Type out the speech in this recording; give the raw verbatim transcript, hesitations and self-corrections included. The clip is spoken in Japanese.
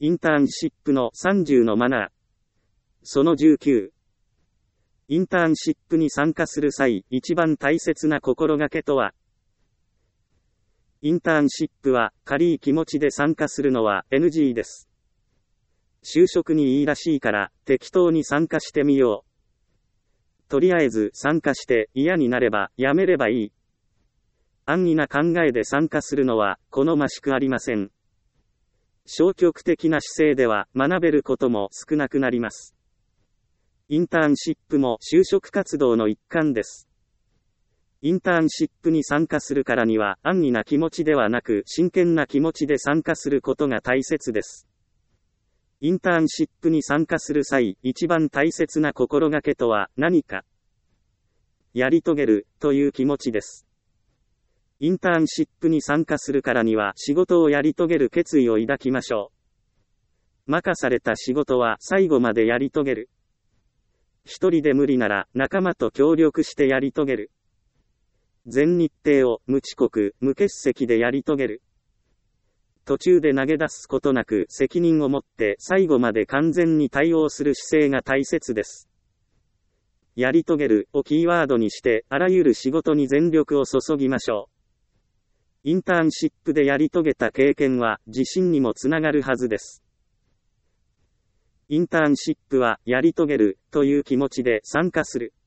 インターンシップのさんじゅうのマナー。そのじゅうきゅう。インターンシップに参加する際、一番大切な心がけとは。インターンシップは、軽い気持ちで参加するのは エヌジー です。就職にいいらしいから、適当に参加してみよう。とりあえず参加して嫌になればやめればいい。安易な考えで参加するのは好ましくありません。消極的な姿勢では学べることも少なくなります。インターンシップも就職活動の一環です。インターンシップに参加するからには安易な気持ちではなく真剣な気持ちで参加することが大切です。インターンシップに参加する際、一番大切な心がけとは何か。やり遂げるという気持ちです。インターンシップに参加するからには仕事をやり遂げる決意を抱きましょう。任された仕事は最後までやり遂げる。一人で無理なら仲間と協力してやり遂げる。全日程を無遅刻、無欠席でやり遂げる。途中で投げ出すことなく責任を持って最後まで完全に対応する姿勢が大切です。やり遂げるをキーワードにしてあらゆる仕事に全力を注ぎましょう。インターンシップでやり遂げた経験は自信にもつながるはずです。インターンシップはやり遂げるという気持ちで参加する。